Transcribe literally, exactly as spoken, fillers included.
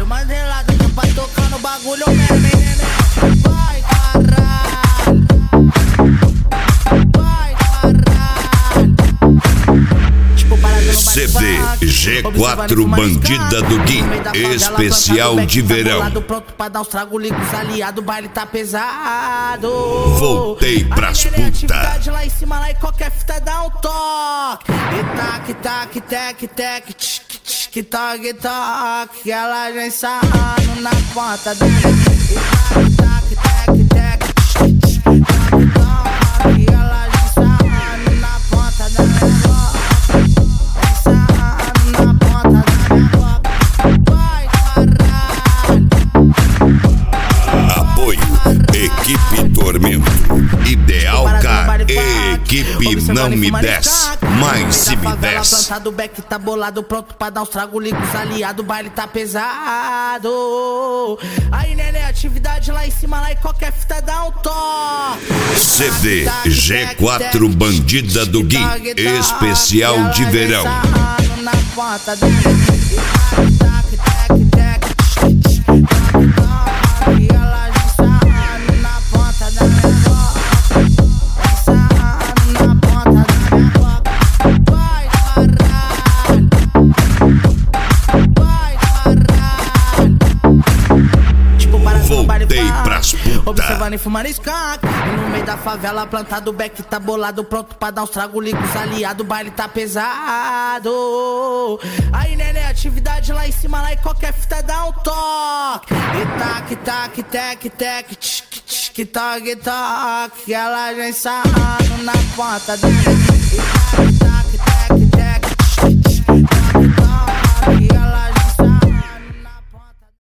Mandelada que vai tocar no bagulho mesmo, hein, neném? Vai, caralho. Vai, caralho. Tipo, parada no C D G quatro Bandida do Gui, especial de verão. Pronto pra dar uns trago, liga os aliados, o baile tá pesado. Voltei pras puta. Atividade lá em cima, lá e qualquer fita dá um toque. E tac, tac, tec, tec, tch, tch, toque, toque. Ela já ensaiando na ponta da minha. E tac, tac, tec, tec, tch, toque, toque. Ela já ensaiando na ponta da minha boca. Ensaiando na ponta da minha boca. Vai, caralho. Apoio Equipe Tormento, Ideal Car, equipe não me desce, mas se me desce. Plantado, back tá bolado, pronto pra dar uns trago, liga os aliados, o baile tá pesado. Aí, neném, atividade lá em cima, lá e qualquer fita dá um toque. C D G quatro Bandida do Gui, especial de verão. Na ponta da tac, tac, tac, e ela já ensaiando na ponta da minha boca. Ensaiando na ponta da minha boca. Vai, caralho. Vai, caralho. Tipo, para Voltei pras puta. Observando e fumando skunk. E no meio da favela, plantado, back tá bolado, pronto pra dar uns trago, liga os aliados, o baile tá pesado. Aí, neném, atividade lá em cima, lá e qualquer fita dá um toque. E tac, tac, tec, tec, tch, tch, toque, toque. Ela já ensaiando na ponta da minha.